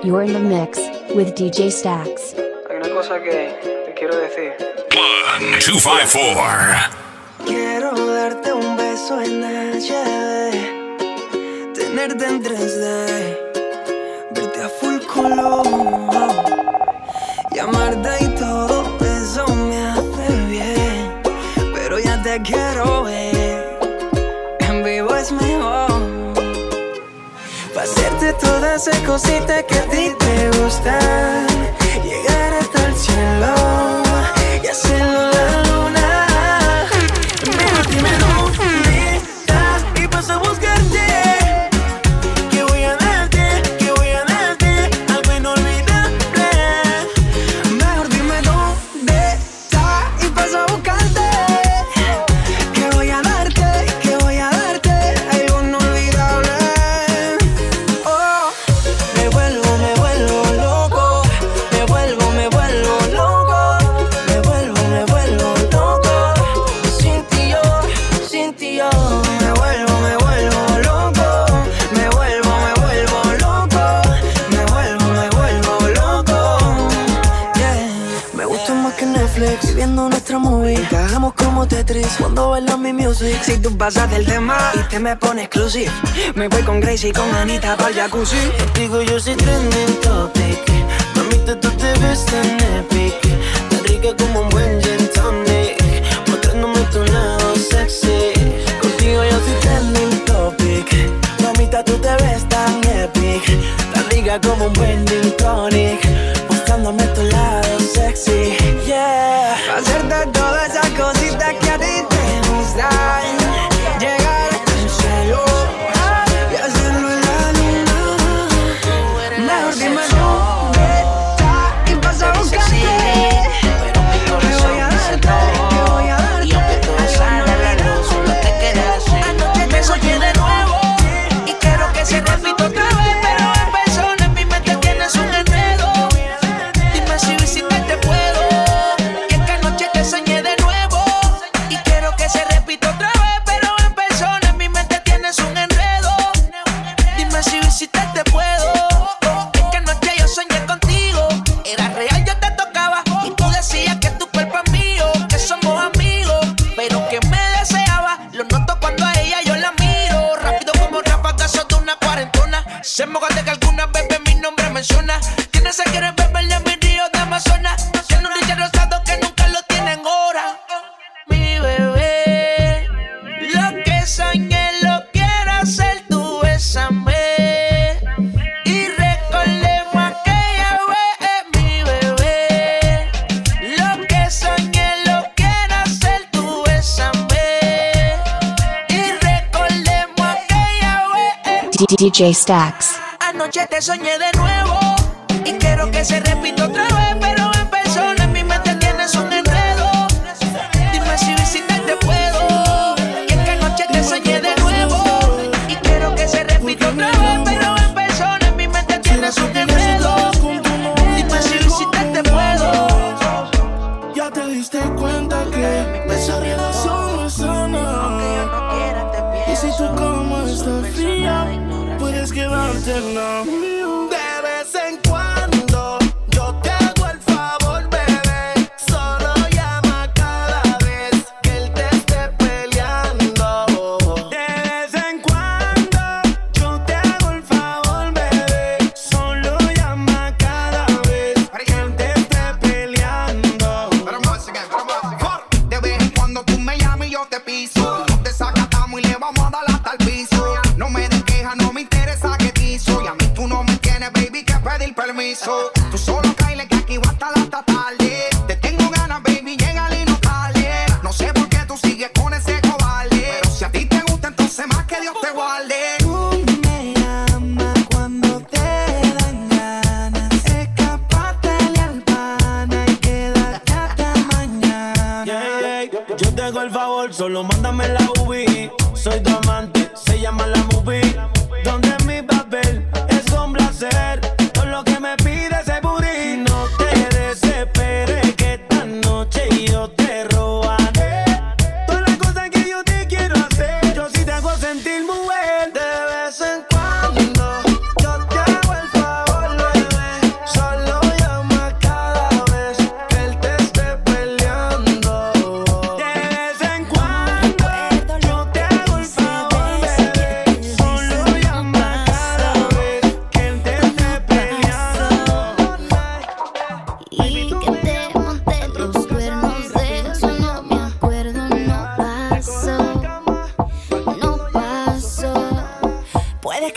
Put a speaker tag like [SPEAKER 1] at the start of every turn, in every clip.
[SPEAKER 1] You're in the mix with DJ Stax.
[SPEAKER 2] Hay una cosa que te quiero decir.
[SPEAKER 3] 1, 2, 5, 4.
[SPEAKER 4] Quiero darte un beso en HD, tenerte en 3D, verte a full color, llamarte y todo eso me hace bien, pero ya te quiero ver, en vivo es mejor, pa' hacerte todas esas cositas que a ti te gustan, llegar hasta el cielo y hacerlo la luna. Dime dónde estás y paso a buscarte. Que voy a darte algo inolvidable. Mejor dime dónde estás y paso a buscarte. Que voy a darte algo inolvidable. Oh, me vuelvo loco. Me vuelvo loco. Me vuelvo loco. Sin ti yo. Me vuelvo loco. Me vuelvo loco. Yeah. Me gusta más que Netflix, viviendo nuestra movie. Encajamos como Tetris cuando bailas mi music. Si tú pasas del tema y te me pones exclusive, me voy con Gracie y con Anita pa'l jacuzzi. Contigo yo soy trending topic. Mamita, tú te ves tan epic, tan rica como un buen gin tonic, mostrándome tu lado sexy. Contigo yo soy trending topic. Mamita, tú te ves tan epic, tan rica como un buen gin tonic, mostrándome tu lado sexy. Yeah, hacerte todas esas cositas que a ti te gustan, llegar hasta el cielo y hacerlo en la luna. Mejor dime dónde estás y pasa a buscarte. Que voy a darte
[SPEAKER 5] y aunque todo salga a la luz, solo te quedas así. Anoche te soñé de nuevo y quiero que se repita otra vez, pero en persona en mi mente tienes un enredo. Dime si visitarte puedo. Y es que anoche te soñé de nuevo y quiero que se repita otra vez, pero en persona en mi mente tienes un enredo. Dime si visitarte puedo. Es que anoche yo soñé contigo, era real, yo te tocaba y tú decías que tu cuerpo es mío, que somos amigos, pero que me deseaba. Lo noto cuando a ella yo la miro, rápido como ráfagazos de una cuarentona. Se moja de que alguna vez mi nombre menciona. Tienes que querer beberle a mi río de Amazonas. Tiene un leche rosado que nunca lo tiene en hora. Mi bebé, lo que soñé lo quiero hacer, tú bésame y recordemos aquella vez. Mi bebé, lo que soñé lo quiero hacer, tú bésame y recordemos aquella vez.
[SPEAKER 1] DJ Stax.
[SPEAKER 5] Anoche te soñé de nuevo y quiero que se repita otra vez, pero en persona en mi mente tienes un enredo. Dime si visitarte puedo. Y es que anoche te soñé de nuevo y quiero que se repita otra vez, pero en persona en mi mente tienes un enredo. Dime si visitarte puedo.
[SPEAKER 6] Ya te diste cuenta que esa relación no es sana. Y si tu cama está fría, puedes quedarte en la mía. De vez en cuando yo te hago el favor, bebé. Solo llama cada vez que él te esté peleando. De vez en cuando yo te hago el favor, bebé. Solo llama cada vez que él te esté peleando.
[SPEAKER 7] De vez en cuando tú me llamas y yo te piso. Nos desacatamos y le vamos a dar hasta el piso. No me des queja, no me interesa qué te hizo. Y a mí tú no me tienes, baby, que pedir permiso. Tú solo cáele que aquí va hasta la tarde. Te tengo ganas, baby, llégale y no tarde. No sé por qué tú sigues con ese cobarde, pero si a ti te gusta, entonces más que Dios te guarde.
[SPEAKER 4] Tú me llamas cuando te dan ganas, escapátele al pana y quédate hasta mañana.
[SPEAKER 6] Yo te hago el favor, solo mándame la UV. Soy tu amante, se llama la movie. Donde mi papel es complacer. Todo lo que me pide ese booty. No te desesperes que esta noche yo te robaré. Todas las cosas que yo te quiero hacer, yo sí te hago sentir mujer. De vez en cuando yo te hago el favor, bebé.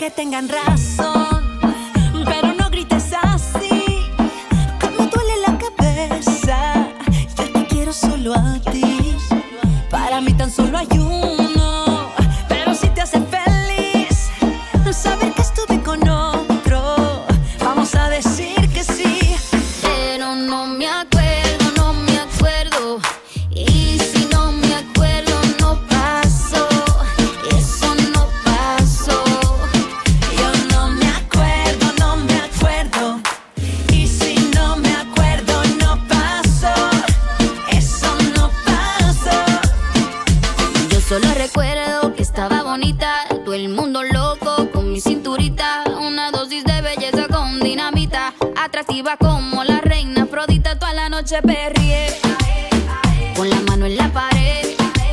[SPEAKER 4] que tengan razón, pero no grites así, que me duele la cabeza. Yo te quiero solo a ti, para mí tan solo hay uno, pero si te hace feliz saber que estuve con otro, vamos a decir que sí.
[SPEAKER 8] Pero no me acuerdo, no me acuerdo. Y si no me acuerdo, no pasó. Eso no pasó.
[SPEAKER 4] Yo no me acuerdo, no me acuerdo. Y si no me acuerdo, no pasó. Eso no pasó.
[SPEAKER 8] Yo solo recuerdo que estaba bonita, todo el mundo loco con mi cinturita, una dosis de belleza con dinamita, atractiva como la reina Afrodita. Toda la noche perrié, con la mano en la pared,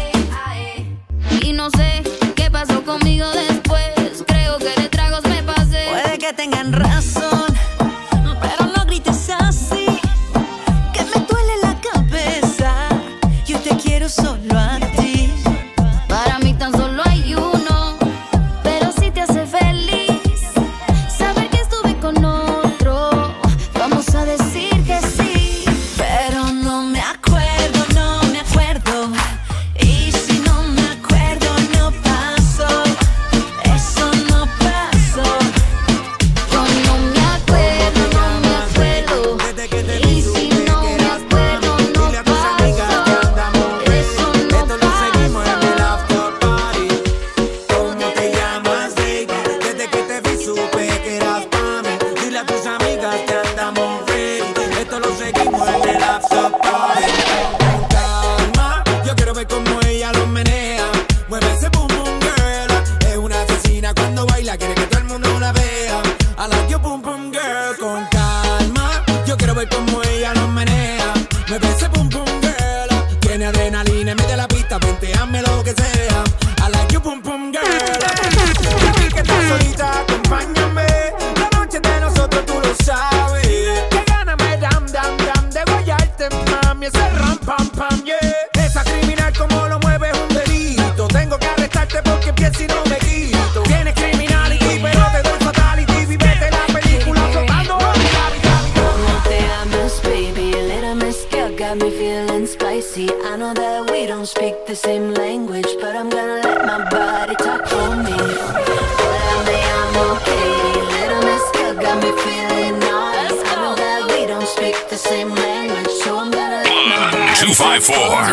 [SPEAKER 8] y no sé qué pasó conmigo después. Creo que de tragos me pasé.
[SPEAKER 4] Puede que tengan razón, pero no grites así, que me duele la cabeza. Yo te quiero solo a ti,
[SPEAKER 8] Para mí tan solo hay uno, pero si te hace feliz saber que estuve con otro, vamos a decir que sí.
[SPEAKER 4] pero no me acuerdo, no me acuerdo. Y si no me acuerdo, no pasó. Eso no pasó.
[SPEAKER 8] Yo no me acuerdo, no me acuerdo. Y si no me acuerdo, no pasó. Eso no
[SPEAKER 9] Esto lo seguimos en el
[SPEAKER 8] pasó.
[SPEAKER 9] after party. ¿Cómo te llamas, baby? Desde que te vi supe que eras pa' mí. Dile a tus amigas que andamos ready. Esto lo seguimos en el after party. Con calma, yo quiero ver cómo ella lo menea. Mueve ese boom boom girl. Es una asesina cuando baila, quiere que todo el mundo la vea. I like your boom boom girl. Con calma, yo quiero ver cómo ella lo menea. Mueve ese boom boom girl. Tiene adrenalina en medio de la pista, venteame lo que sea. I like you, pum pum girl. Y que estás solita, acompáñame. La noche de nosotros tú lo sabes. Que gana me dam dam dam de guayarte, mami. Ese ram pam pam, yeah. Esa criminal como lo mueve es un delito. Tengo que arrestarte porque pienso y no me quito. Tienes criminality, pero te doy fatality. Vivete la película flotando.
[SPEAKER 4] ¿Cómo te amas, baby? Little Miss Girl got me feeling spicy. I know that we don't speak the same language, but I'm gonna let my body talk for me. Tell me I'm okay. Little Miss Girl got me feeling naughty. I know that we don't speak the same language, so I'm gonna let my body
[SPEAKER 3] 254.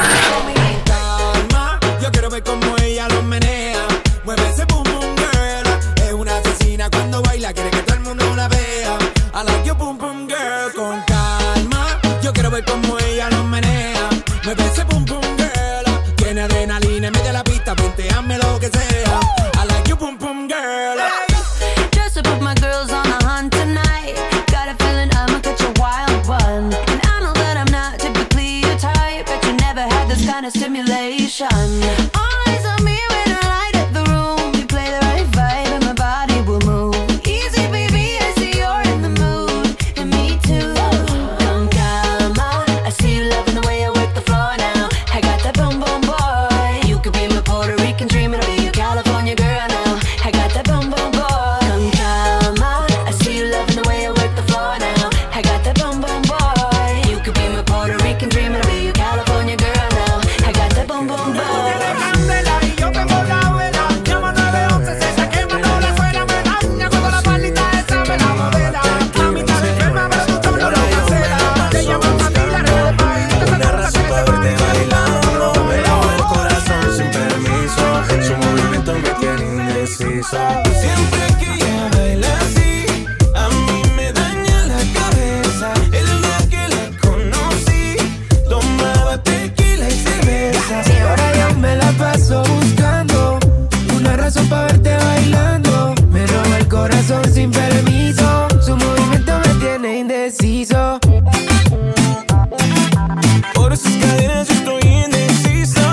[SPEAKER 9] Calma, yo quiero ver cómo ella lo menea. Mueve ese boom boom girl. Es una asesina cuando baila, quiere que todo el mundo la vea. I like your boom boom girl. Con calma, yo quiero ver cómo ella lo menea. Mueve ese boom boom girl. Tiene adrenalina en medio de la pista, venteame lo que sea. I like your boom boom girl.
[SPEAKER 4] Just to put my girls on a hunt tonight. Got a feeling I'ma catch a wild one. And I know that I'm not typically your type, but you never had this kind of stimulation. All eyes on me when I light up the room. You play the right vibe and my body will move. Easy, baby, I see you're in the mood. And me too. Con calma, I see you loving the way I work the floor now. I got that boom boom boy. You could be my Puerto Rican dream, and I'll be your California girl now. I got that boom boom boy. Con calma, I see you loving the way I work the floor now. I got that boom boom boy. You could be my Puerto Rican dream, and I'll be your California girl now. I got that boom boom boy.
[SPEAKER 9] Candela y yo tengo la vela. Llama 911, se está quemando la suela. Me daña cuando la palita esa me la modela. A mitad de enferma, pero tú solo lo cancelas. Te llaman a ti la red del país.
[SPEAKER 10] Una razón para verte bailando. Me roba el corazón sin permiso. Su movimiento me tiene indeciso. Siempre que ella baila así, a mí me daña la cabeza. El día que la conocí, tomaba tequila y cerveza.
[SPEAKER 6] Y ahora yo me la paso buscando una razón para verte bailando. Me roba el corazón sin permiso. Su movimiento me tiene indeciso.
[SPEAKER 10] Por esas cadenas yo estoy indeciso.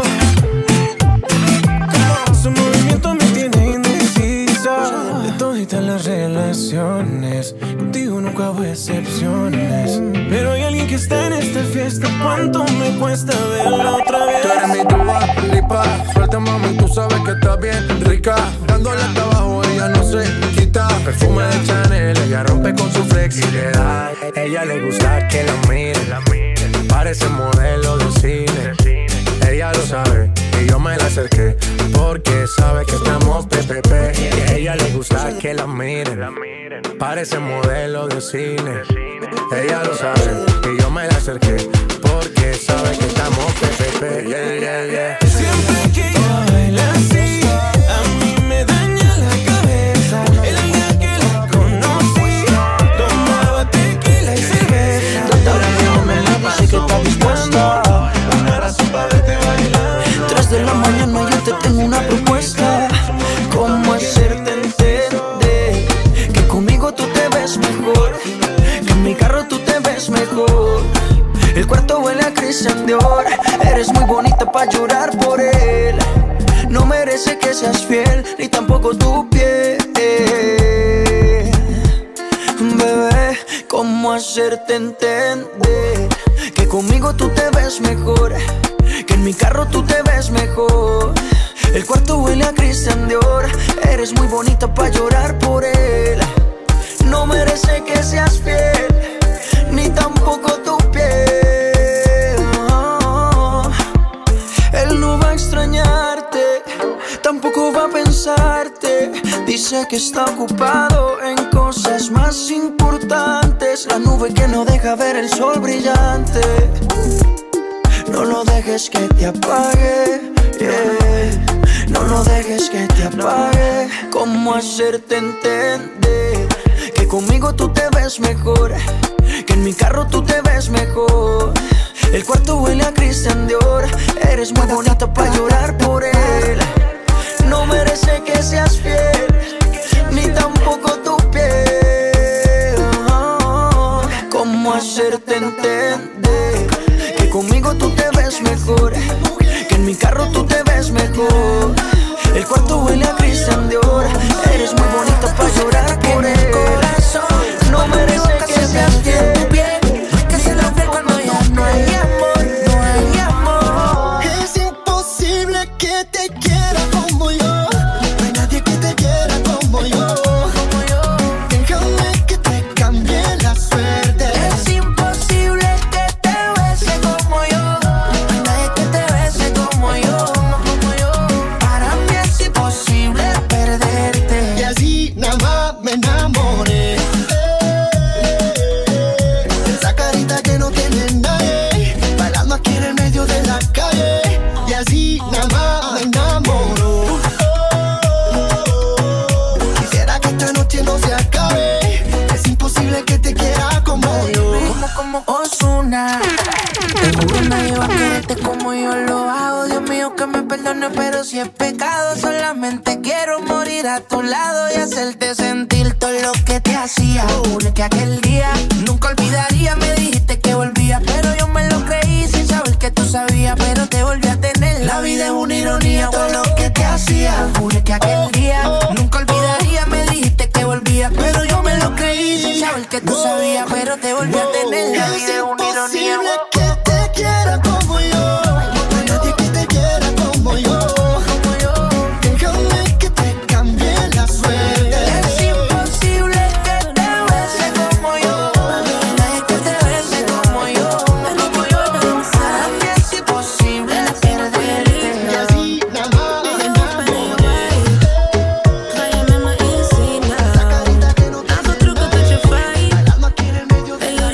[SPEAKER 10] Su movimiento me tiene indeciso. De toditas las relaciones, contigo nunca hubo excepciones. Pero hay alguien que está en esta fiesta. ¿Cuánto me cuesta verla otra Tú eres mi Dua Lipa, suelta mami, tú sabes que estás bien rica. Dándole hasta abajo, ella no se quita. Perfume de Chanel, ella rompe con su flexibilidad. Ella le gusta que la miren, parece modelo de cine. Ella lo sabe y yo me la acerqué porque sabe que estamos PPP. Y a ella le gusta que la miren, parece modelo de cine. Ella lo sabe y yo me la acerqué porque sabe que estamos PPP. Yeah, yeah, yeah.
[SPEAKER 9] Siempre que ella baila así, a mí me daña la cabeza. El día que la conocí, tomaba tequila y cerveza.
[SPEAKER 4] Ahora mismo me la sé que estás dispuesta.
[SPEAKER 9] Una razón para verte bailando.
[SPEAKER 4] 3 de la mañana yo te tengo una propuesta. ¿Cómo hacerte entender que conmigo tú te ves mejor? Que en mi carro tú te ves mejor. El cuarto huele a Christian Dior. Eres muy bonita pa' llorar por él. No merece que seas fiel, ni tampoco tu piel. Bebé, ¿cómo hacerte entender que conmigo tú te ves mejor? Que en mi carro tú te ves mejor. El cuarto huele a Christian Dior. Eres muy bonita pa' llorar por él. No merece que seas fiel, ni tampoco tu piel. Él no va a extrañarte, tampoco va a pensarte. Dice que está ocupado en cosas más importantes. La nube que no deja ver el sol brillante. No lo dejes que te apague, yeah. No lo dejes que te apague. ¿Cómo hacerte entender que conmigo tú te ves mejor? Que en mi carro tú te ves mejor. El cuarto huele a Christian Dior. Eres muy bonita pa' llorar por él. No merece que seas fiel, ni tampoco tu piel. ¿Cómo hacerte entender que conmigo tú te ves mejor? Que en mi carro tú te ves mejor. El cuarto huele a Christian Dior. Eres muy bonita pa' llorar por él. No merece que seas fiel, que se lo fiel cuando ya no hay amor, no hay amor.
[SPEAKER 11] Es imposible que te quiera como yo. No hay nadie que te quiera como yo. Déjame que te cambie la suerte.
[SPEAKER 5] Es imposible que te bese como yo. No hay nadie que te bese como yo. Para mí es imposible perderte.
[SPEAKER 11] Y así nada más me enamoré. Esa carita que no tiene nadie, bailando aquí en el medio de la calle. Y así nada más me enamoro. Quisiera que esta noche no se acabe. Es imposible que te quiera como yo.
[SPEAKER 5] Como Ozuna. Te juro nadie va a quererte como yo lo hago. Dios mío que me perdone, pero si es pecado, solamente quiero morir a tu lado y hacerte sentir todo lo que te hacía. Juro que aquel día nunca olvidaría. Me dijiste que volvía, pero yo me lo creí sin saber que tú sabías, pero te volví a tener. La vida es una ironía, todo lo que te hacía. Juro que aquel día nunca olvidaría. Me dijiste que volvía, pero yo me lo creí sin saber que tú sabías, pero te volví a tener. La vida es una ironía.
[SPEAKER 11] Imposible que te quiera como yo. No hay nadie que te quiera como yo. Déjame que te cambie la suerte.
[SPEAKER 5] Es imposible que te bese como yo. Nadie que te bese como yo. Para mí es imposible perderte.
[SPEAKER 11] Y así nada más me enamoré. Esa carita que no tiene nadie, bailando aquí en el medio de la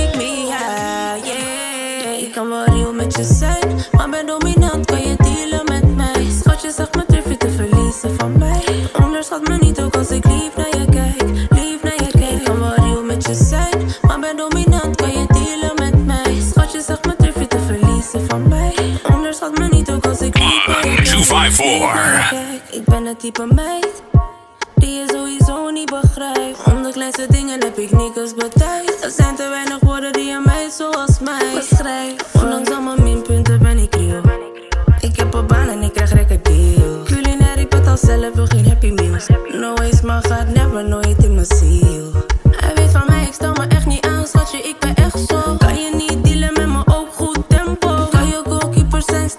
[SPEAKER 12] Ik kan wel real met je zijn, maar ben dominant, kan je dealen met mij. Schatje, zeg me, durf je te verliezen van mij? Onderschat me niet, ook als ik lief naar je kijk, lief naar je kijk. Ik kan wel real met je zijn, maar ben dominant, kan je dealen met mij? Schatje, zeg me, durf je te verliezen van mij? Onderschat me niet, ook als ik lief naar je kijk,
[SPEAKER 3] 254.
[SPEAKER 12] Ik ben het type meid die je sowieso niet begrijpt. Om de kleinste dingen heb ik niks betuigd. Er zijn te weinig woorden die je mij zoals mij beschrijft. Ondanks al mijn minpunten ben ik real. Ik heb een baan en ik krijg record deals. Culinair, ik betaal zelf wel geen happy meals. No waste, maar gaat never nooit in mijn ziel. Hij weet van mij, ik stel me echt niet aan, schatje, ik ben echt zo. Kan je niet dealen met me, ook goed tempo. Kan je goalkeeper zijn,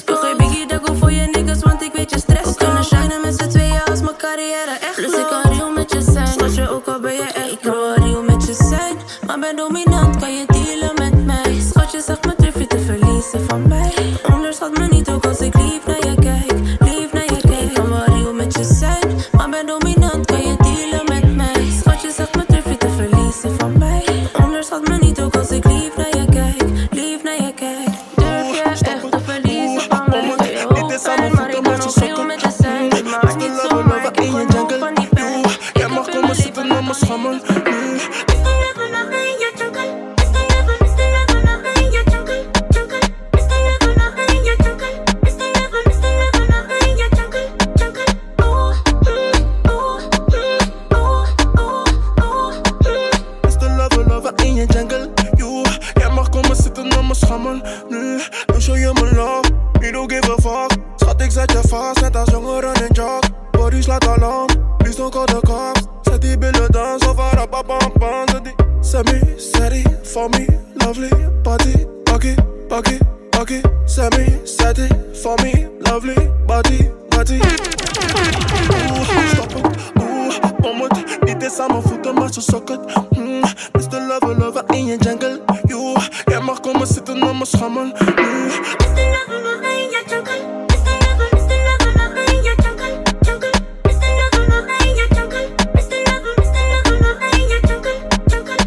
[SPEAKER 12] Doe geen biggie dago voor je niggas, want ik weet je stress. We kunnen shinen met z'n tweeën als mijn carrière echt. Dus ik kan real met je zijn, schat je ook al ben je echt. Ik wil real met je zijn, maar ben dominant, kan je dealen met mij. Schatje, zeg me durf je te verliezen van mij. Onderschat me niet ook als ik lief naar je kijk. Lief naar je kijk, ik kan wel real met je zijn, maar ben dominant, kan je dealen met mij. Schatje, zeg me durf je te verliezen van mij. Onderschat me niet ook als ik lief naar je kijk. Lief naar je kijk. Durf je echt te verliezen van mij. Kan je hoog zijn, maar ik kan nog real met je zijn. Ik maak niet zo, maar ik heb genoeg van die pijn.
[SPEAKER 6] Jij mag komen zitten naar mijn schammel. Nu show je me love, you don't give a fuck. Schat, ik zet je vast, net als jongeren in jog. Body slaat alarm, please don't call the cops. Zet die billen dan, zo van rapapapam. Zet die semi-steady, for me, lovely. Body, buggy, buggy, buggy. Semi-steady, for me, lovely. Body, body. Stop het, bom het. Niet eens aan mijn voeten, maar zo sok het. Mr. Lover, lover in je jungle. Jij mag komen zitten op mijn schammel. Mr. Lover, lover in je jungle. Mr. Lover, lover in je jungle. Jungle. Mr. Lover, lover in je jungle. Mr. Lover, lover in je jungle. Jungle.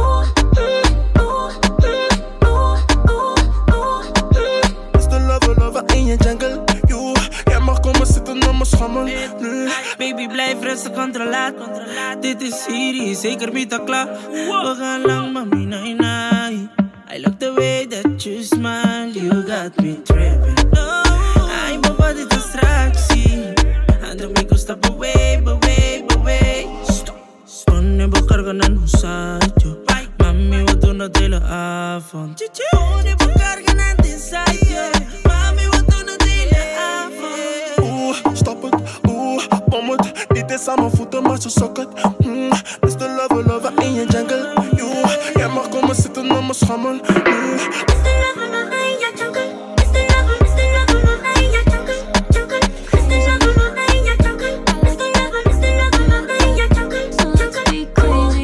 [SPEAKER 6] Mr. Lover, lover in je jungle. Jij mag komen zitten op mijn schammel.
[SPEAKER 5] Baby, blijf rustig, controlaat. Dit is Siri, zeker Mita klaar. We gaan lang, mami, nai nai. I like the way that you smile, you got me tripping. No, I'm a body distractie. Ando me go step away, away. Stop. Ponemos carga na ensayo. Mami, we doen het hele avond. Ponemos carga na ensayo. Mami, we doen het hele avond.
[SPEAKER 6] Stop het, bom het. Niet eens aan mijn voeten, maar zo sok het. Mr. Lover, lover in je jungle. Jij mag komen zitten op mijn schammel. Mr. Lover, lover in je jungle. Mr. Lover, lover in je jungle. Jungle. Mr. Lover, lover in je jungle. Mr. Lover, lover in je jungle. Jungle. Crazy.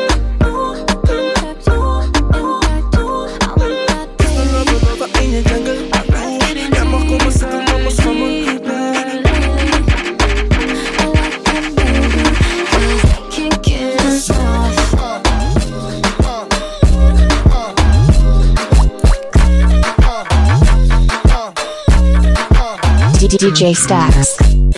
[SPEAKER 6] Mr. Lover, lover in je jungle. Jij mag komen zitten op mijn schammel.
[SPEAKER 1] DJ Stacks.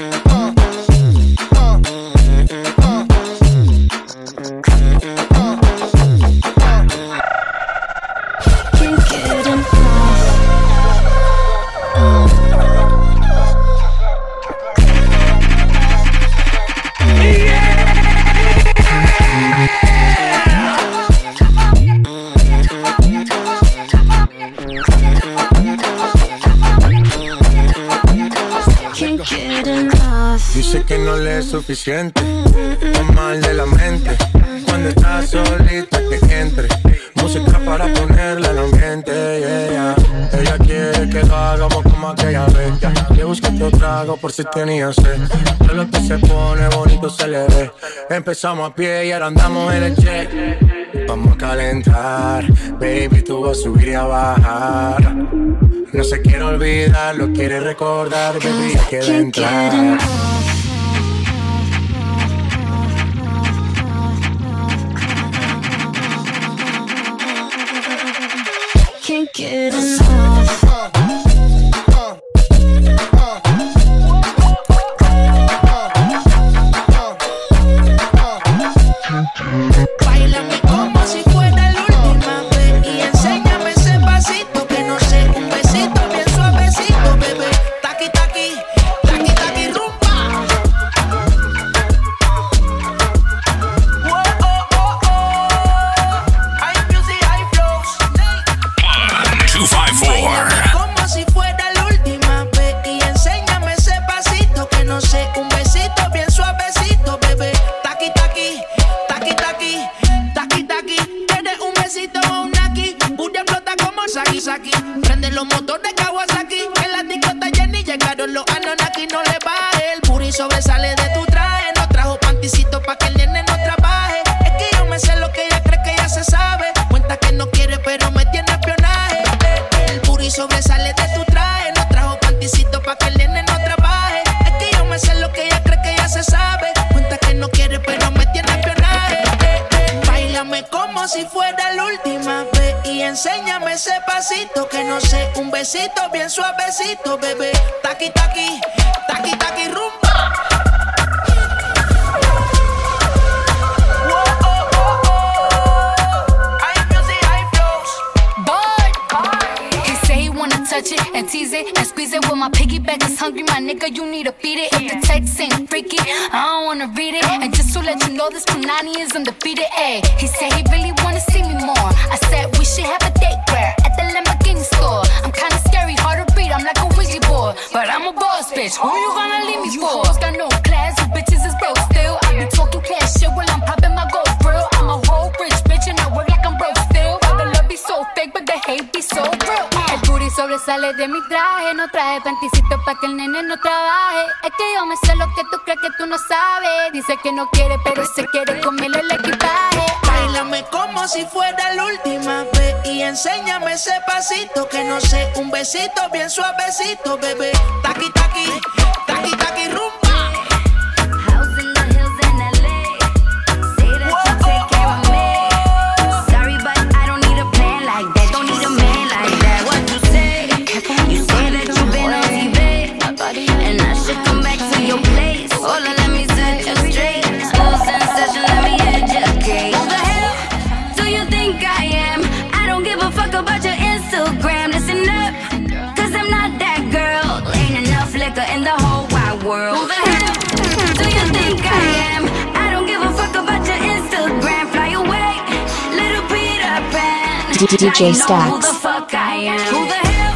[SPEAKER 10] Dice que no le es suficiente, o mal de la mente. Cuando estás solita que entre música para ponerle al ambiente, yeah. Ella quiere que lo hagamos como aquella vez. Le busqué otro trago por si tenía sed. Todo lo que se pone bonito se le ve. Empezamos a pie y ahora andamos en el jet. Vamos a calentar, baby, tú vas a subir y a bajar. No se quiere olvidar, lo quiere recordar, baby, hay que entrar.
[SPEAKER 12] Can't get enough.
[SPEAKER 5] Báilame como si fuera la última vez y enséñame ese pasito que no sé, un besito bien suavecito, bebé. Taqui, taqui, taqui, taqui, rumba. presiona aquí no le baje. El booty sobresale de tu traje. No trajo panticito pa' que el nene no trabaje. Es que yo me sé lo que ella cree que ya se sabe. Cuenta que no quiere pero me tiene espionaje. El booty sobresale de tu traje. No trajo panticito pa' que el nene no trabaje. Es que yo me sé lo que ella cree que ya se sabe. Cuenta que no quiere pero me tiene espionaje. Báilame como si fuera la última vez y enséñame ese pasito que no sé, un besito bien suavecito, bebé. Taqui, taqui, taqui, taqui, rumba.
[SPEAKER 8] Touch it and tease it and squeeze it. When my piggyback is hungry, my nigga, you need to feed it. If the text ain't freaky, I don't wanna read it. And just to let you know, this Punani is undefeated. Ayy, he said he really wanna see me more. I said we should have a date where at the Lamborghini store. I'm kinda scary, hard to read. I'm like a Ouija board, but I'm a boss bitch. Who you gonna leave me for? You got no class, you bitches is broke still. I be talking cash shit while I'm popping my gold grill. I'm a whole rich bitch and I work like I'm broke still. All the love be so fake, but the hate be so real. El booty sobresale de mi traje. No traje panticito pa' que el nene no trabaje. Es que yo me sé lo que tú crees que tú no sabes. Dice que no quiere, pero se quiere comerle el equipaje.
[SPEAKER 5] Báilame como si fuera la última vez y enséñame ese pasito que no sé, un besito bien suavecito, bebé. Taqui, taqui, taqui, taqui, rumba.
[SPEAKER 8] In the whole wide world. Who the hell do you think I am? I don't give a fuck about your Instagram. Fly away, little Peter Pan.
[SPEAKER 1] DJ Stacks.
[SPEAKER 8] Who the fuck I am? Who the hell?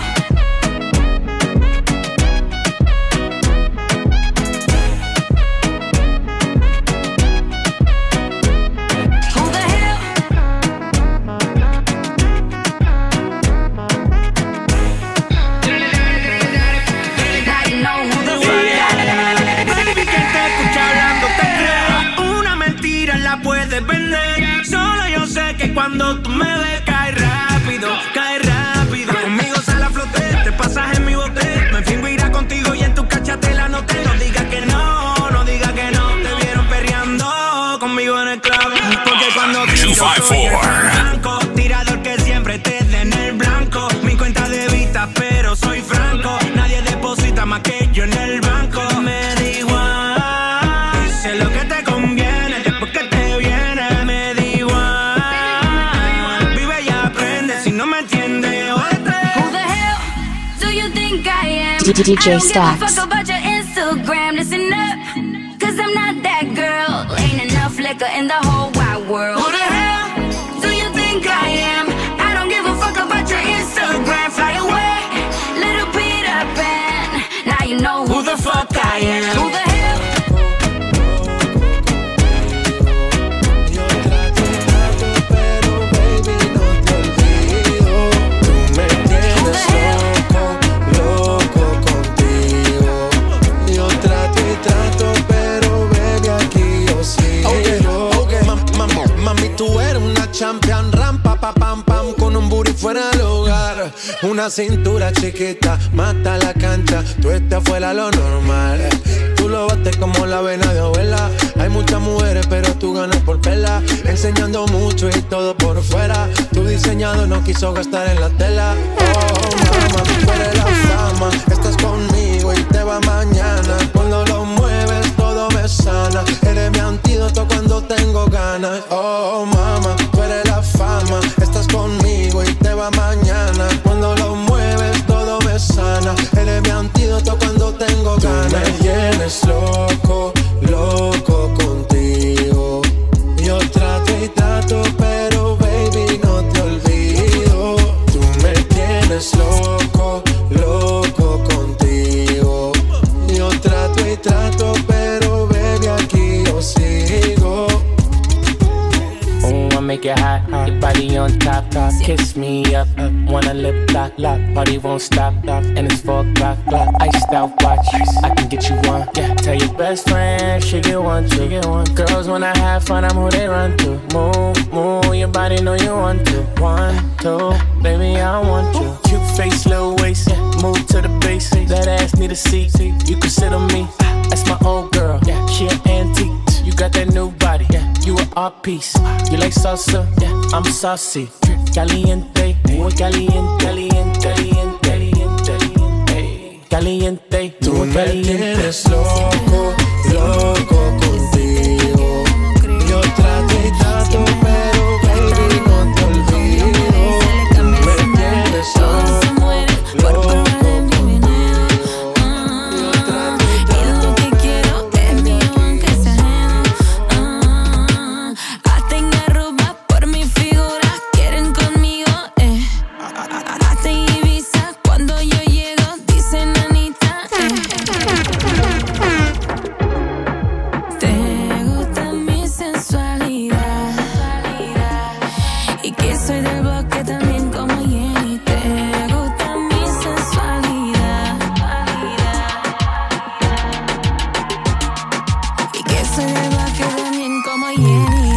[SPEAKER 9] Cuando tú me ves, cae rápido, cae rápido. Conmigo sale a flote, te pasas en mi bote. Me fingo irá contigo y en tu cachatela no te. No digas que no, no digas que no. Te vieron perreando conmigo en el club. Porque cuando yo soy el blanco, tirador que siempre te dé en el blanco. Mi cuenta de vista, pero soy franco. Nadie deposita más que yo en el banco. Me da igual, dice lo que te conviene. Después que te viene, me da igual.
[SPEAKER 1] DJ Stacks.
[SPEAKER 8] I don't give a fuck about your Instagram, listen up, cause I'm not that girl. Ain't enough liquor in the whole wide world. Who the hell do you think I am? I don't give a fuck about your Instagram. Fly away, little Peter Pan. Now you know who the fuck I am. Who the hell?
[SPEAKER 10] Champion, rampa, pa, pam, pam, con un booty fuera del hogar. Una cintura chiquita, mata la cancha, tú estás fuera lo normal. Tú lo bates como la vena de abuela. Hay muchas mujeres, pero tú ganas por pela. Enseñando mucho y todo por fuera. Tu diseñado no quiso gastar en la tela. Oh, mamá, tú eres la fama. Estás conmigo y te va mañana. Cuando lo mueves, todo me sana. Eres mi antídoto cuando tengo ganas. Oh, mamá, tú eres la fama. Estás conmigo y te va mañana. Cuando lo mueves, todo me sana. Eres mi antídoto cuando tengo ganas. Tú me tienes loco, loco contigo. Yo trato y trato, pero baby, no te olvido. Tú me tienes loco, loco contigo. Yo trato y trato, pero baby, aquí yo sigo.
[SPEAKER 13] I make it hot, your body on top, top. Kiss me up, wanna lip lock, lock. Party won't stop, and it's 4 o'clock, clock. Iced out watch, I best friend, she get one, Girls, when I have fun, I'm who they run to. Move, your body know you want to. 1, 2, baby, I want you. Cute face, little waist, move to the base. That ass need a seat, you can sit on me. That's my old girl, she an antique. You got that new body, you an art piece. You like salsa, I'm saucy. Caliente, muy caliente, caliente, caliente, caliente, caliente.
[SPEAKER 10] Tú me tienes loco, loco contigo. Yo trato y trato, pero baby no te olvido. Me tienes loco, loco contigo.
[SPEAKER 12] Y lo que quiero es mío aunque sea ajeno. Hasta en Aruba por mi figura quieren conmigo, Hasta en Ibiza cuando yo llego dicen Anita, Te gusta mi sensualidad y que soy del bosque también como Jenny. Te gusta mi sensualidad y que soy del bosque también como Jenny.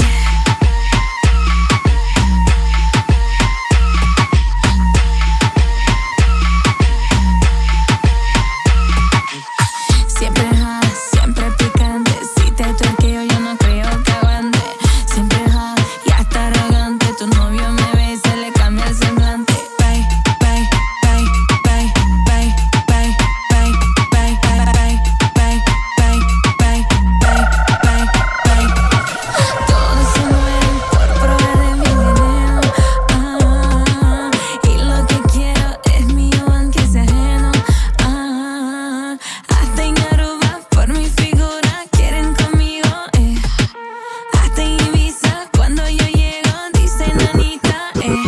[SPEAKER 12] Siempre picante. Si te tuerqueo yo no creo que aguante. Siempre y hasta arrogante. Tu novio me ve y se le cambia el semblante. Bye, bye, bye, bye, bye, bye, bye, bye, bye, bye, bye, bye, bye, bye. Todos se mueren por probar de mi veneno. Y lo que quiero es mío aunque sea ajeno. Hasta en Aruba por mi figura quieren conmigo, Hasta en Ibiza cuando yo llego dicen Anita,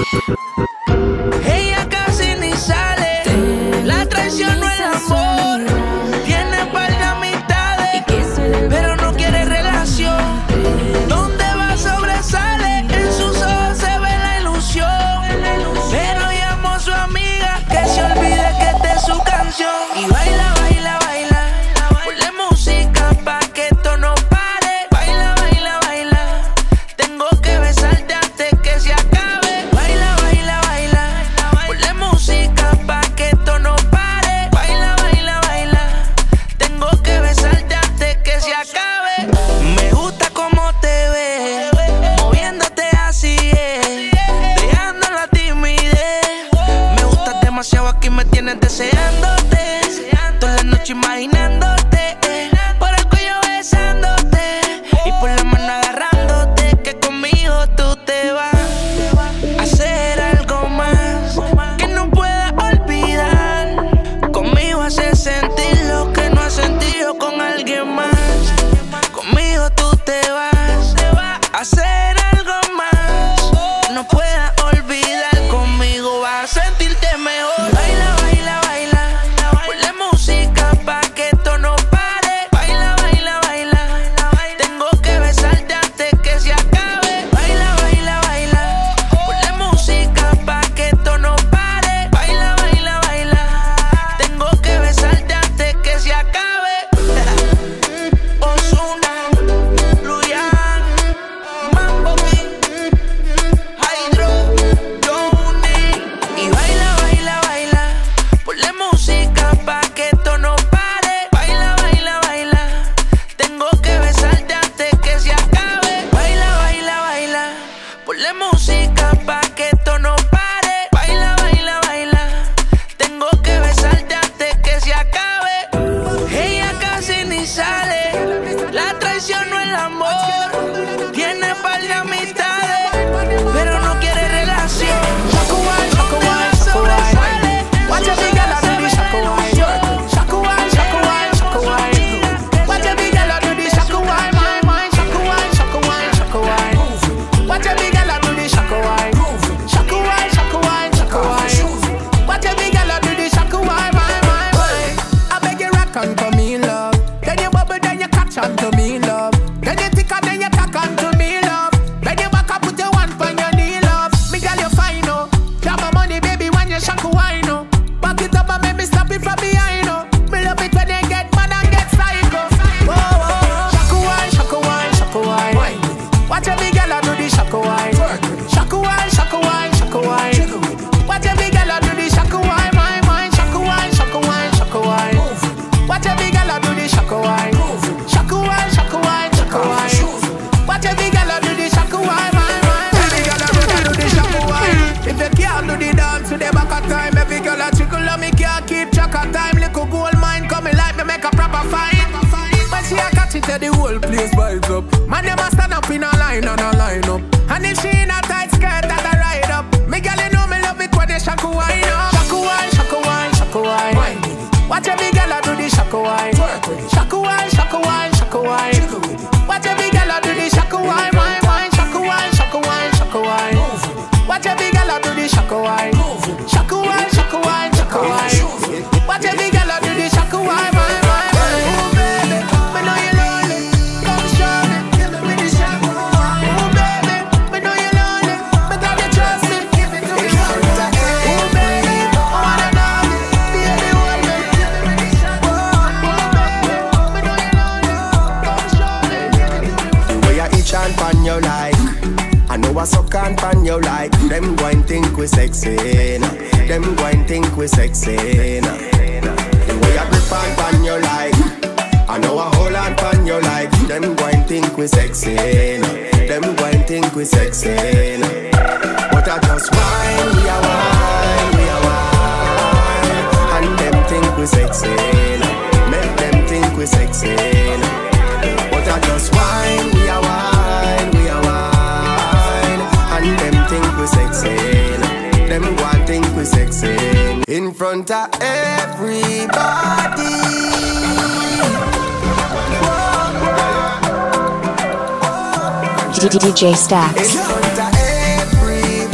[SPEAKER 5] Ella casi ni sale, la traición no es amor. Tiene par de amistades, pero no quiere relación. Donde va sobresale, en sus ojos se ve la ilusión. Pero llamó a su amiga que se olvide que esta es su canción. Y baila, baila, baila, ponle música pa' que esto no pare. Baila, baila, baila, tengo que besarte antes que se acabe. Baila, baila, baila, ponle música pa' que esto no pare. Baila, baila, baila, tengo que besarte antes que se acabe. Me gusta cómo te ves, moviéndote así es, dejando la timidez. Me gustas demasiado, aquí me tienes deseándote. Toda la noche imaginándote, por el cuello besándote y por la mano agarrándote. Que conmigo tú te vas a hacer algo más que no puedas olvidar. Conmigo haces sentir lo que no has sentido con alguien más. Conmigo tú te vas a hacer algo más que no puedas olvidar. Conmigo vas a sentirte mejor. Baila, baila, baila, ponle música pa' que esto no
[SPEAKER 14] yeah, the whole place vibes up. Man, they must stand up in a line and a line up. And if she in a tight skirt, that I ride up. Me girl, you know me love it when they shaku wine up. Shaku wine, shaku wine, shaku wine. Watch every girl I do the shaku wine. Shaku wine, shaku wine, shaku wine. Watch every girl I do the shaku wine, wine, wine. Shaku wine, shaku wine, shaku wine. Watch every girl I do the shaku wine. Shaku wine, shaku wine, shaku wine. Watch every girl I do the shaku wine, wine, wine. Oh baby, me know you lonely. Come show me, give me the shaku wine. Oh baby, me know you lonely. Me glad you trust me. Give it to me. Oh baby, I wanna know me. Baby, hold me. Give me the shaku wine. Oh baby, me know you lonely. Come show me, give it to me.
[SPEAKER 11] The way I itch and pan you like, I know I suck and pan you like. Them go and think we sexy, nah. Them go and think we sexy, nah. The way I grip and pan you like, I know I hold and pan you like. Them go and think we sexy, nah. Them go and think we sexy, nah. But I just whine, we a whine, we a whine. And them think we sexy, nah. Make them think we sexy, nah. But I just whine, we a whine, we a whine. And them think we sexy, them one think we sexy. In front of everybody.
[SPEAKER 1] DJ Stacks.
[SPEAKER 11] In front of everybody.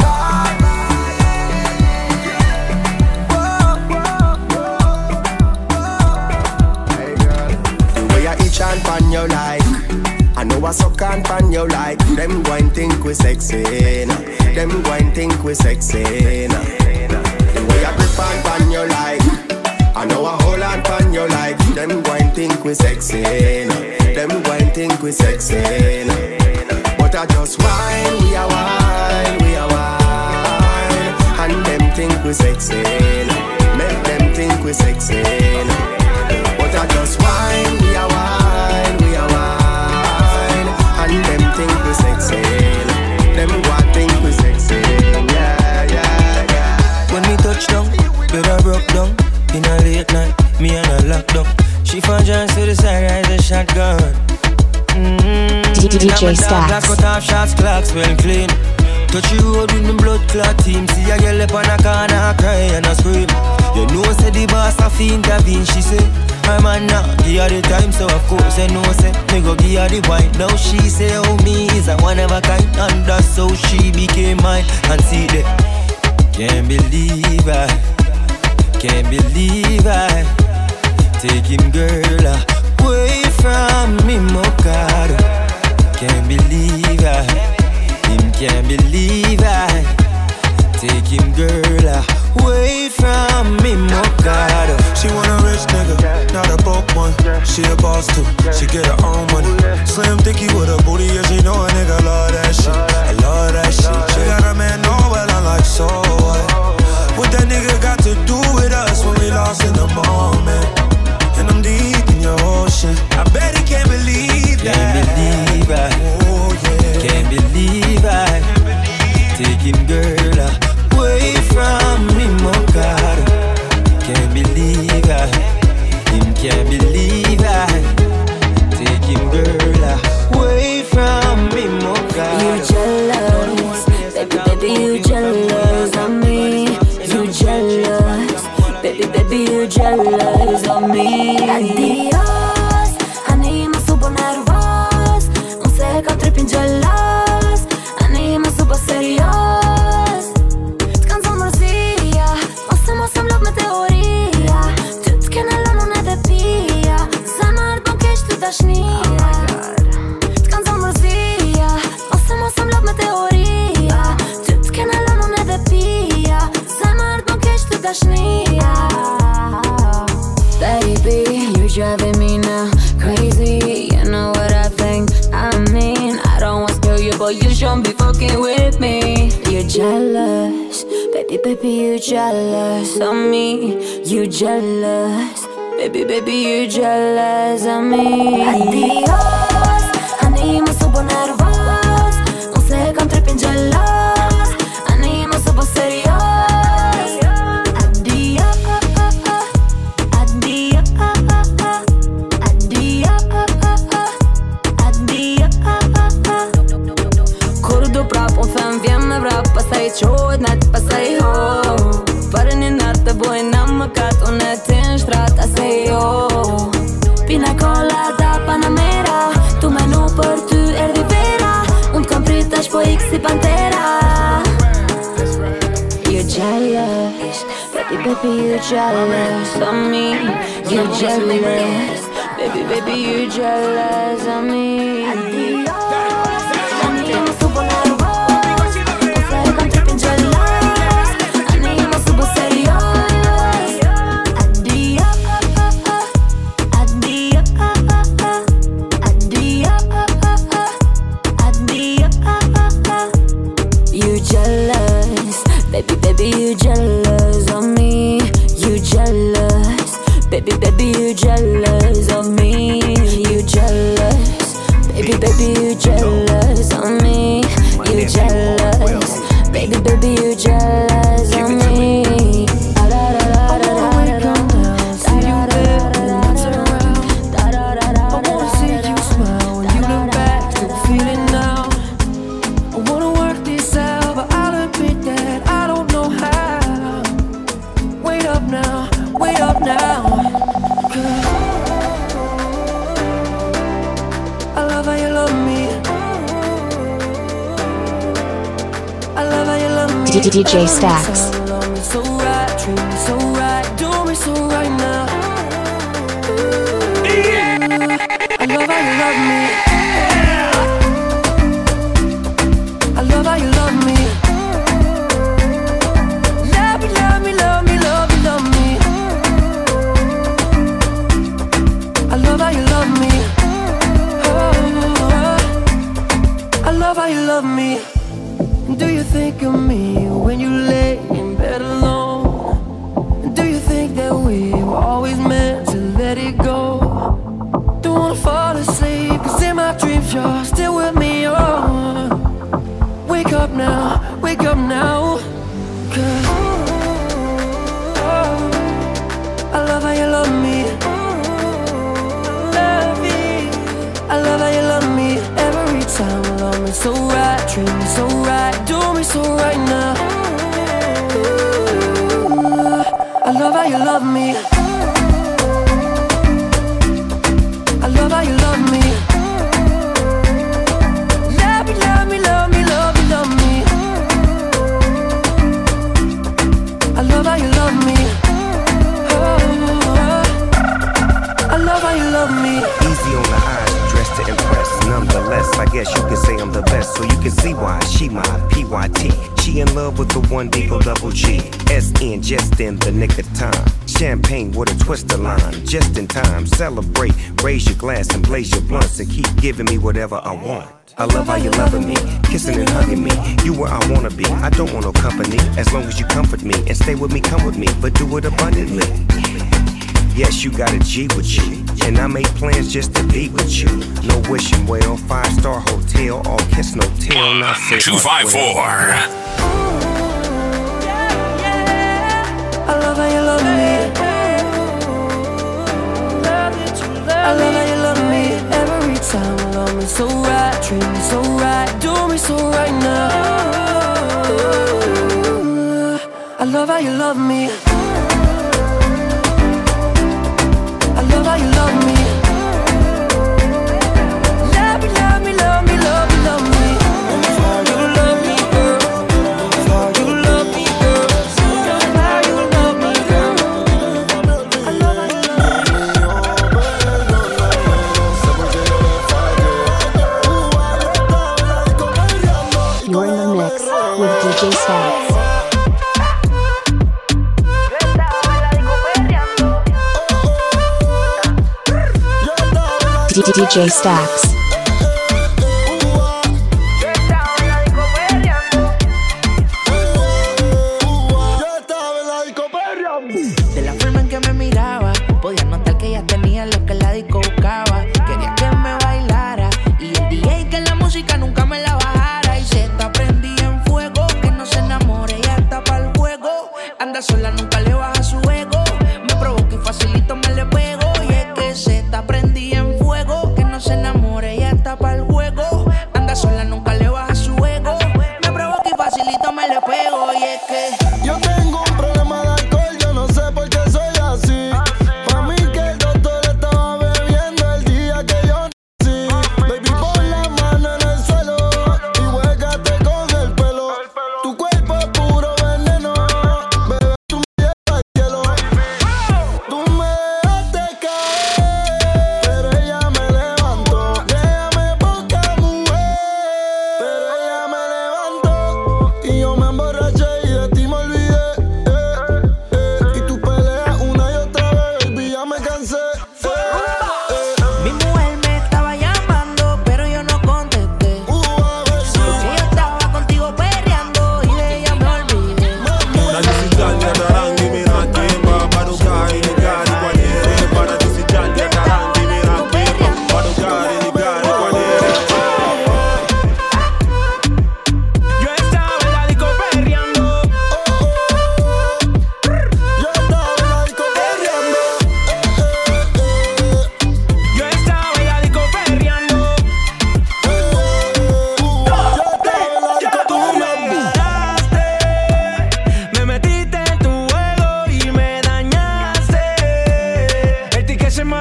[SPEAKER 11] Hey girl, the way I itch and pan you like, I know I suck and pan you like. Them go and think we sexy, nah. Them go and think we sexy, nah. The way I grip and pan you like, I know I hold and pan you like. Them go and think we sexy, nah. Them go and think we sexy, nah. But I just whine, we a whine, we a whine. And them think we sexy, nah. Make them think we sexy, nah. But I just whine, we a whine, we a whine. And them think we sexy, them what think we sexy. Yeah, yeah, yeah.
[SPEAKER 15] When we touch down, bed I broke down. In a late night, me and her locked down. She found Johns to the side, rise a shotgun.
[SPEAKER 1] DJ Stacks.
[SPEAKER 15] Cut off shots, clocks well clean. Touch the road with the blood clot team. See a girl up on a corner, cry and a scream. You know say the boss have to intervene. She say, I'm a now, give her the time. So of course I know say, me go give her the wine. Now she say, oh me is a one of a kind. And that's how she became mine. And see that, can't believe I, can't believe I take him girl away from me, Mokado. Can't believe I, him can't believe I take him girl away from me, Mokado.
[SPEAKER 16] She want a rich nigga, not a broke one. She a boss too, she get her own money. Slim thicky with a booty, yeah, she know a nigga love that shit. I love that shit. She got a man, know well, I'm like, so what that nigga got to do with us when we lost in the moment? And I'm deep in your ocean. I bet he can't believe that.
[SPEAKER 15] Can't believe I,
[SPEAKER 16] oh yeah.
[SPEAKER 15] Can't believe I take him girl away from me, Mokado. Can't believe I, him can't believe I take him girl away from me, Mokado.
[SPEAKER 12] You jealous, baby, baby, you jealous of me. You jealous, baby, baby, you jealous of me. Adios, anima super nervos. Un seca tripping jealous, anima super seriös. Kan som Rosia, måste låt med teoria. Tutken eller någon är det pia. Samar de cash tu dash nia. Kan som Rosia, måste låt med teoria. Tutken eller någon är det pia. Samar de cash tu dash nia. Baby, you're driving me now crazy. You know what I think, I mean, I don't want to scare you, but you shouldn't be fucking with me. You're jealous, baby, baby, you jealous of me. You jealous, baby, baby, you jealous of me. Adios, anima super nervos. Un second tripping jealous, anima super serious. Adios, adios, adios. sexy pantera. You're jealous, baby, you're jealous of me. You're jealous, baby, you're jealous of me.
[SPEAKER 17] You jealous of me, you jealous. Baby, you jealous of me, you jealous. Baby, you jealous of me, you jealous. Baby, you jealous of me.
[SPEAKER 1] DJ Stacks.
[SPEAKER 17] So right, treat me so right, do me so right now. I love how you love me. I love how you love me. Love me, love me, love me, love me, love me. I love how you love me. Oh, I love how you love me. Do you think of me when you lay in bed alone? Do you think that we were always meant to let it go? Don't wanna fall asleep, 'cause in my dreams you're still with me, oh. Wake up now, 'cause oh, I love how you love me. I love how you love me. Every time you love me so right, treat me so right, do me so right now. Ooh, I love how you love me. I love how you love me. Love me, love me, love me, love me, love me. I love how you love me. Oh, I love how you love me.
[SPEAKER 18] Easy on the eyes, dressed to impress. Nonetheless, I guess you can say I'm the best, so you can see why she my PYT. She in love with the one double G. SN just in the nick of time. Champagne with a twist of lime, just in time. Celebrate, raise your glass and blaze your blunts and keep giving me whatever I want. I love how you loving me, kissing and hugging me. You where I wanna be, I don't want no company. As long as you comfort me and stay with me, come with me, but do it abundantly. Yes, you got a G with you, and I make plans just to be with you. No wishing well, 5-star hotel, all kiss no tell. Not say
[SPEAKER 3] 254.
[SPEAKER 17] I love how you love me. I love how you love me. Every time you love me so right, treat me so right, do me so right now. Ooh, I love how you love me. I love how you love me. Love me, love me, love me, love me, love me. You love me, girl. You love me, girl. How you love me, girl. I love how you
[SPEAKER 1] love me. You're in the mix with DJ Stacks. DJ Stacks.
[SPEAKER 5] De la forma en que me miraba, podía notar que ella tenía lo que la disco buscaba. Quería que me bailara y el DJ que la música nunca me la bajara. Y se está prendida en fuego, que no se enamore, ella está para el juego. Anda sola, nunca le baja su ego. Me provoca y facilito me le pego. Y es que se está prendida en fuego, que no se enamore,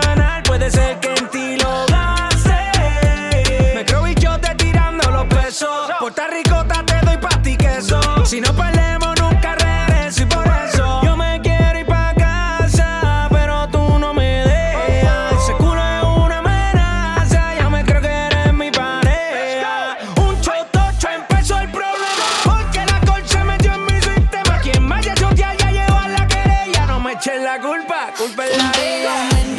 [SPEAKER 19] semanal, puede ser que en ti lo gaste. Me creo bichote tirando los pesos. Puerto Ricota te doy pa' ti queso. Si no perdemos nunca regreso y por eso yo me quiero ir pa' casa, pero tú no me dejas. Ese culo es una amenaza, ya me creo que eres mi pareja. Un chotocho empezó el problema, porque la alcohol se metió en mi sistema. Quien vaya a chotear ya llevó a la querella. No me echen la culpa, culpa es la vida.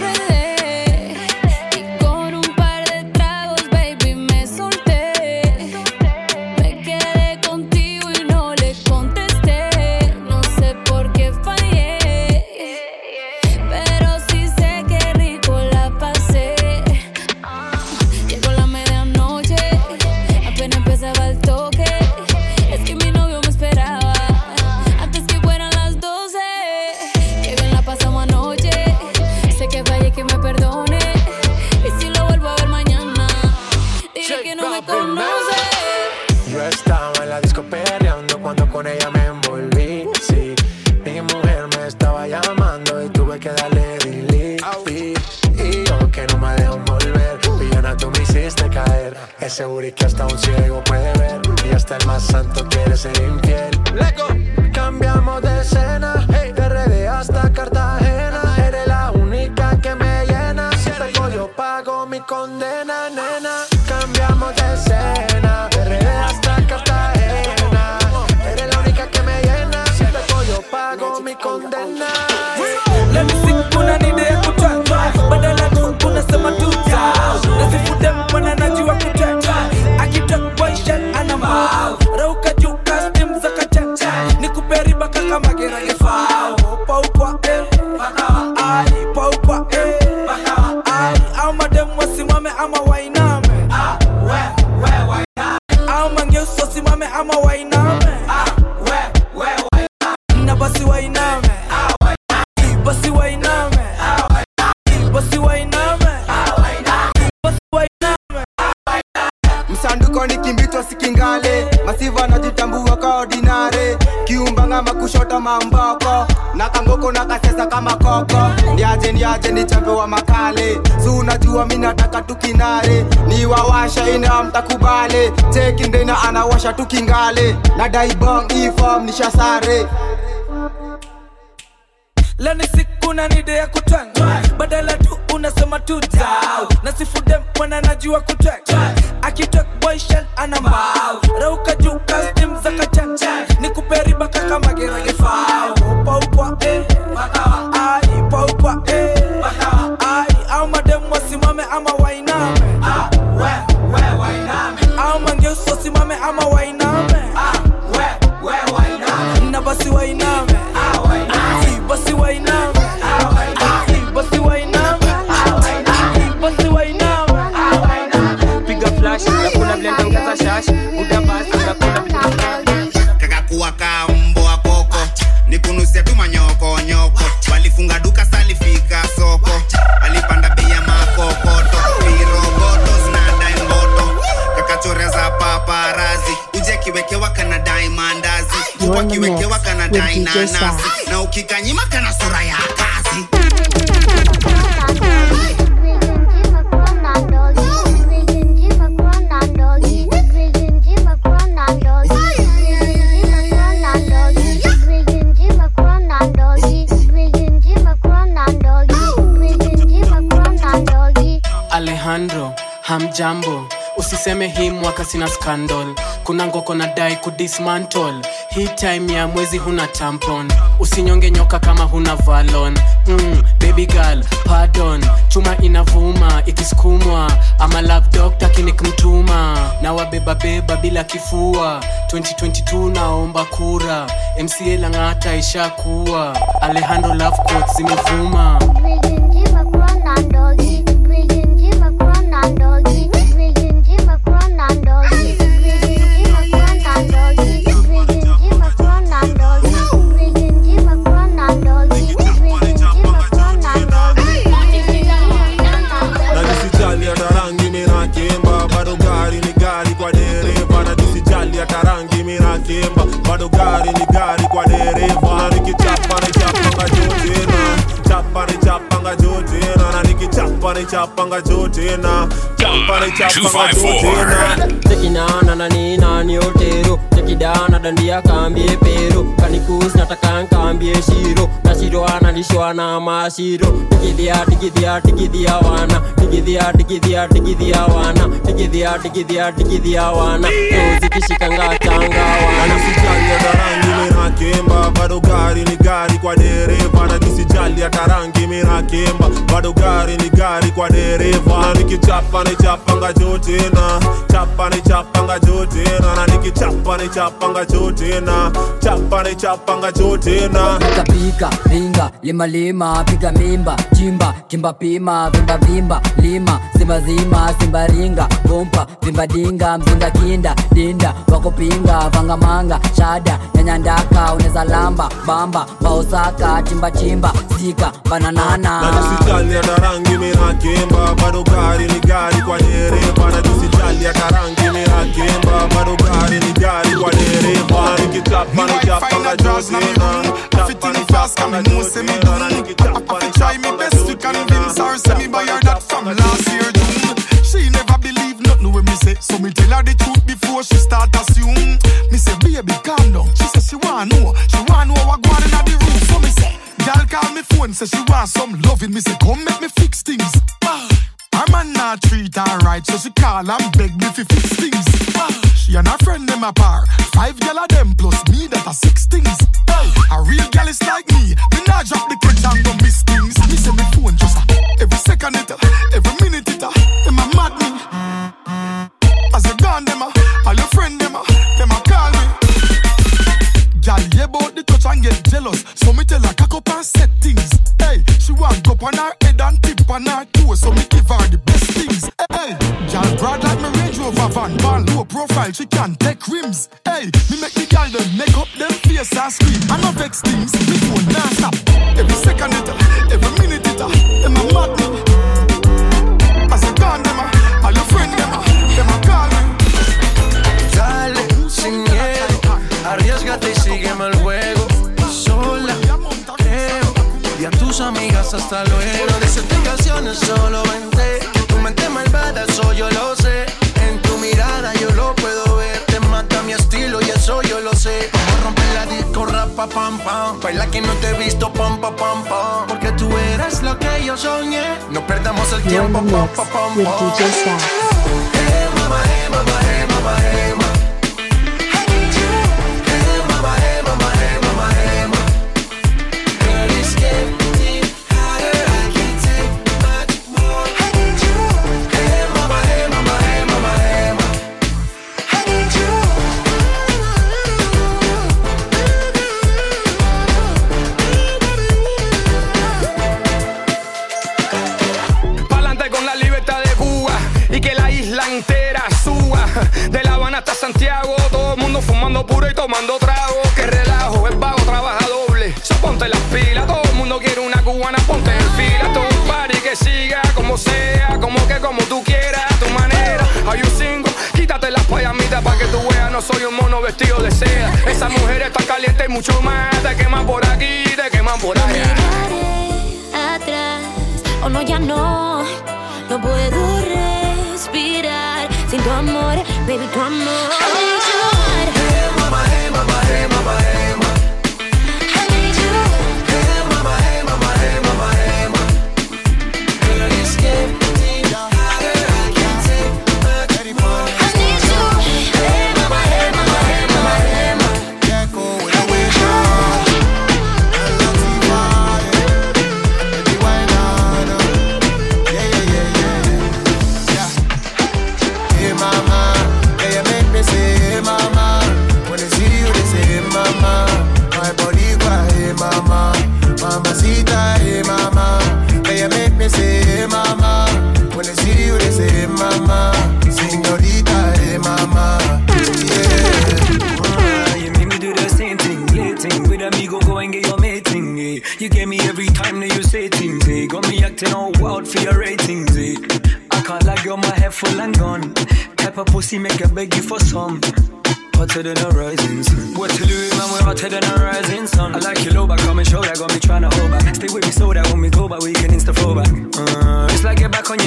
[SPEAKER 13] Yo estaba en la disco perreando cuando con ella me envolví. Sí, mi mujer me estaba llamando y tuve que darle delete. Y yo que no me dejo volver, villana tú me hiciste caer. Ese booty que hasta un ciego puede ver, y hasta el más santo quiere ser infiel. Cambiamos de escena, hey, de RD hasta Cartagena. Eres la única que me llena, si pego yo pago mi condena, nena. Cambiamos de escena, de RD hasta Cartagena. Eres la única que me llena, si pego yo pago mi condena.
[SPEAKER 19] Let me sing kuna nide ya kutwa, badala tu kuna sema tuta. Nasifude mwana najua kutwa, akitok boy shell anama. Rauka juu custom za kachacha, nikuperi baka kama gera gefao. Pau kwa bakawa ai, pau kwa bakawa ai. Au madem wasimame ama wainame, we wainame. Au mangeuso simame ama wainame, we wainame. Na basi wainame, basi wainame, basi wainame, basi wainame.
[SPEAKER 11] Msanduko ni kimbito sikingale, masiva najitambua ka ordinary. Kiumbanga makushota mamboko, nakangoko nakasesa kama koko. Ndiaje ni chambe wa makale, su unajua mimi nataka tukinare. Ni wawasha ina mtakubale, cheki ndena anawasha tukingale. Na daibong ifom nishasare.
[SPEAKER 19] Leni siku na nide ya kutwanga, badala tu unasema tuta. Nasifude mwana najua kutwanga, akitok boy shell anambao. Rauka juu custom za kachacha, nikuperi baka kama gera gefao. Pau kwa bakawa ai, pau kwa bakawa ai. Au madem wasimame ama wainame, we wainame. Au mangeuso simame ama wainame, we wainame. Na basi wainame, basi wainame, basi wainame, basi wainame.
[SPEAKER 20] Piga flash, nakula blenda ongeza shash. Muda basi, nakula blenda.
[SPEAKER 7] Kakakuwa kambo wa koko, nikunusia tu manyoko nyoko. Walifunga duka salifika soko, alipanda bei ya makokoto. Pirogoto zinadai ngoto, kakachorea za paparazi. Uje kiwekewa kana dai mandazi, upa kiwekewa kana dai nanasi. Na ukikanyima kana sura ya kazi.
[SPEAKER 21] Alejandro, hamjambo. Usiseme hii mwaka sina scandal. Kuna ngoko na dai kudismantle. Hii time ya mwezi huna tampon. Usinyonge nyoka kama huna valon. Baby girl, pardon. Chuma inavuma, ikisukumwa. Ama love doctor kinikmtuma. Na wabeba beba bila kifua. 2022 naomba kura. MCA langata ishakuwa. Alejandro love quotes zimevuma.
[SPEAKER 16] Bado gari ni gari kwa dereva. Nikichapa na chapa nga jojena, chapa na chapa nga chapanga jotina. Chapani chapanga jotina.
[SPEAKER 2] Tekinana na nina ni otero. Tekidana dandia kambie pero. Kanikus nataka kambie shiro. Na shiro analishwa na mashiro. Tikidia tikidia tikidia wana. Tikidia tikidia tikidia wana. Tikidia tikidia tikidia wana. Zikishikanga changa wana.
[SPEAKER 16] Nisijali hata rangi mirakemba. Bado gari ni gari kwa dereva. Na nisijali hata rangi mirakemba. Bado gari ni gari kwa dereva. Na nikichapa ni chapanga jotina. Chapa ni chapanga jotina. Na nikichapa ni chapanga jotina. Chapa ni chapanga jotina.
[SPEAKER 22] Pika pika, ringa, lima lima. Pika mimba, chimba, kimba pima. Vimba vimba, lima, simba zima. Simba ringa, bompa, vimba dinga. Mzinga kinda, dinda, wako pinga. Vanga manga, shada, nyanya ndaka. Uneza lamba, bamba, baosaka. Chimba chimba, zika, bananana.
[SPEAKER 16] Na nisijali hata rangi mirakemba. Bado gari ni gari kwa dereva. Na nisijali hata rangi mirakemba. Bado gari ni gari kwa dereva. Na nikichapa ni chapanga jotina.
[SPEAKER 23] Everything fast coming, no say me done. I try my best to convince her, say me buy her that from last year June. She never believe nothing when me say, so me tell her the truth before she start assume. Me say, baby, calm down. She say she want know what going on in the room. So me say, girl call me phone, say she want some loving. Me say, come make me fix things. Her man not treat her right, so she call and beg me fi fix things. She and her friend them apart, 5 gyal of them plus me that are 6 things. A real gyal is like me not drop the kids and go miss things. Me say me phone just every second it, every minute it, them a mad me. As you gone them all your friend them a call me. Gyal hear about the touch and get jealous, so me tell her cock up and set things. Hey, she want go on her head and tip on her toes, so me give her the best things. Hey, gyal broad like me Range Rover van, ball low profile, she can take rims. Hey, me make the gyal them make up them face and scream. I no vex things, me phone non stop. Every second it, every minute it, them a mad me. As you gone them all your friend them a call me.
[SPEAKER 24] Dale, sin miedo, arriesgate y sígueme el juego. Sola, creo, y a tus amigas hasta luego. De 7 canciones solo 20. Tu mente malvada, eso yo lo sé. En tu mirada yo lo puedo ver. Te mata mi estilo y eso yo lo sé. Vamos a romper la disco, rapa, pam, pam. Baila que no te he visto, pam, pam, pam, pam. Porque tú eres lo que yo soñé. No perdamos el tiempo, pam, pam, pam,
[SPEAKER 1] with
[SPEAKER 24] pam.
[SPEAKER 1] DJ Saf.
[SPEAKER 24] Hey, mama, hey, mama, hey, mama, hey, mama.
[SPEAKER 25] De La Habana hasta Santiago, todo el mundo fumando puro y tomando trago. Que relajo, es vago, trabaja doble. So ponte las pilas, todo el mundo quiere una cubana, ponte en fila. Todo un party que siga, como sea, como tú quieras, a tu manera. Are you single? Quítate las payamitas pa' que tú veas, no soy un mono vestido de seda. Esa mujer está caliente y mucho más. Te queman por aquí, te queman por allá.
[SPEAKER 12] Atrás, o no, ya no puedo respirar sin tu amor, baby, tu amor.
[SPEAKER 24] Hey, mama, hey, mama, hey, mama, hey, mama. Hey, mama, hey, mama, hey, mama, hey, mama. Girl, it's getting hotter, I can't take much more. I need you. Hey, mama, hey, mama, hey, mama, hey, mama. Yeah, go with the way down. I love you, baby, why not? Yeah. Hey, mama, yeah, you make me say, hey, mama. When I see you, they say, hey, mama. My body cry, hey, mama. Mamacita, hey, mama. Yeah, you make me say, hey, mama. When I see you, they say, hey, mama. Señorita, hey, mama. Yeah.
[SPEAKER 26] You make me do the same thing, lating. With amigo, go and get your mating. Eh. You get me every time that you say things. Eh. Got me acting all wild for your ratings. Eh. I can't like you're my head full and gone. Type of pussy make I beg you for some. Hotter than a rising sun. What to do, man, we're hotter than a rising sun. I like your low back, come and show that. Got me trying to hold back. Stay with me so that when we go back, we can insta flow back. It's like you're back on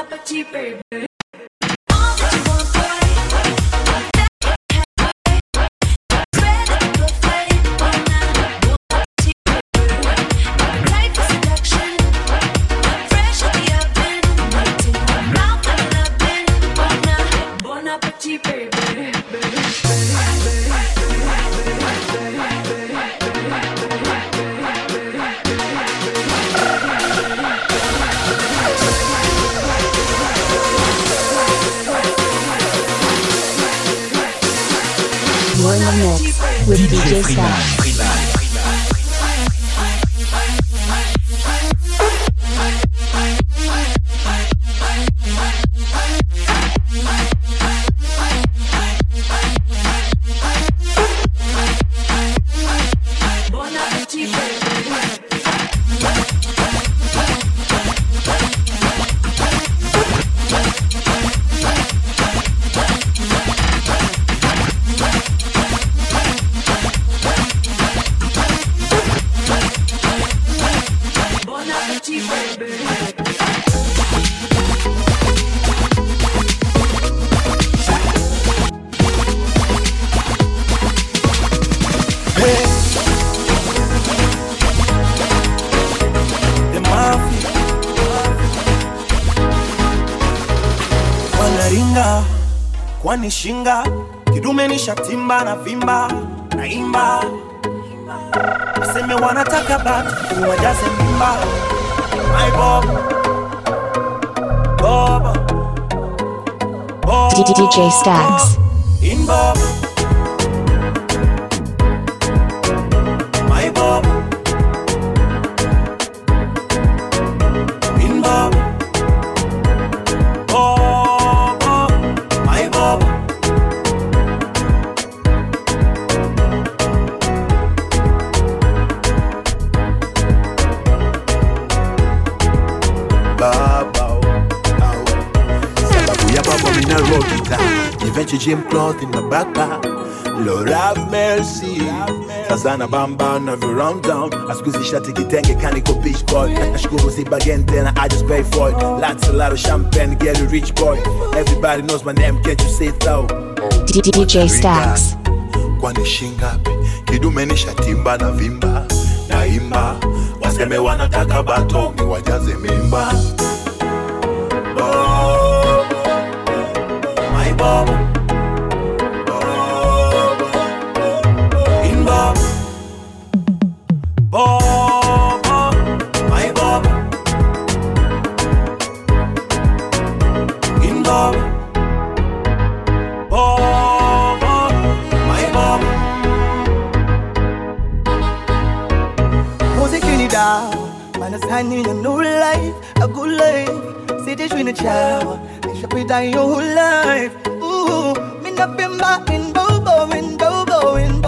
[SPEAKER 12] appetit, baby.
[SPEAKER 1] You're in the mix with DJ Stacks.
[SPEAKER 4] Kwani shinga kidume ni shatimba na vimba na imba waseme wanataka batu wajaze mimba. My Bob
[SPEAKER 1] DJ Stacks.
[SPEAKER 4] In Bob My Bob In Bob My Bob
[SPEAKER 6] Eventually gym cloth in my backpack. Lord have mercy. Sazana bamba na around town. Askuzisha tikitenge kaniko beach boy. Nashukuru zibagen tena I just pay for it. Lots a lot of champagne get a rich boy. Everybody knows my name, can't you say it though?
[SPEAKER 1] DJ Stacks.
[SPEAKER 6] Kwani shingapi kidume ni shatimba na vimba na imba waseme wanataka bato ni wajaze mimba.
[SPEAKER 4] My Bob In Bob My Bob In Bob My Bob
[SPEAKER 8] Music in it down, man is handing a new life, a good life. City in the shower, they should be dying your whole life. Ooh, me not been back in Bobo, in Bobo, in